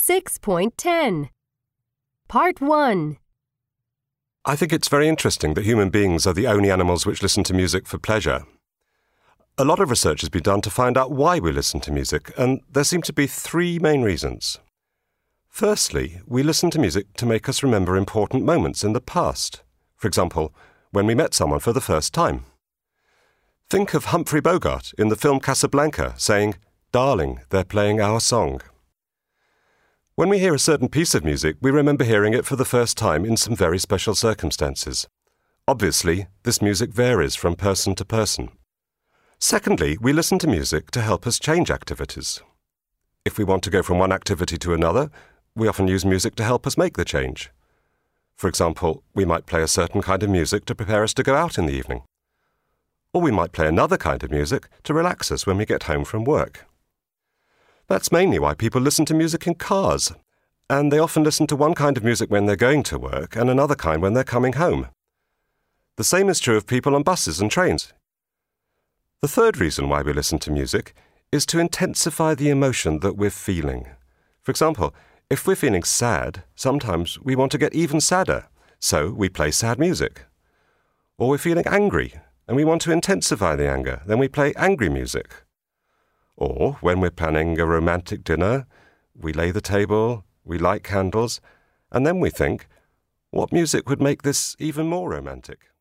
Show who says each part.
Speaker 1: 6.10 Part 1
Speaker 2: I think it's very interesting that human beings are the only animals which listen to music for pleasure. A lot of research has been done to find out why we listen to music, and there seem to be three main reasons. Firstly, we listen to music to make us remember important moments in the past. For example, when we met someone for the first time. Think of Humphrey Bogart in the film Casablanca saying, "Darling, they're playing our song." When we hear a certain piece of music, we remember hearing it for the first time in some very special circumstances. Obviously, this music varies from person to person. Secondly, we listen to music to help us change activities. If we want to go from one activity to another, we often use music to help us make the change. For example, we might play a certain kind of music to prepare us to go out in the evening. Or we might play another kind of music to relax us when we get home from work. That's mainly why people listen to music in cars, and they often listen to one kind of music when they're going to work and another kind when they're coming home. The same is true of people on buses and trains. The third reason why we listen to music is to intensify the emotion that we're feeling. For example, if we're feeling sad, sometimes we want to get even sadder, so we play sad music. Or we're feeling angry, and we want to intensify the anger, then we play angry music. Or, when we're planning a romantic dinner, we lay the table, we light candles, and then we think, what music would make this even more romantic?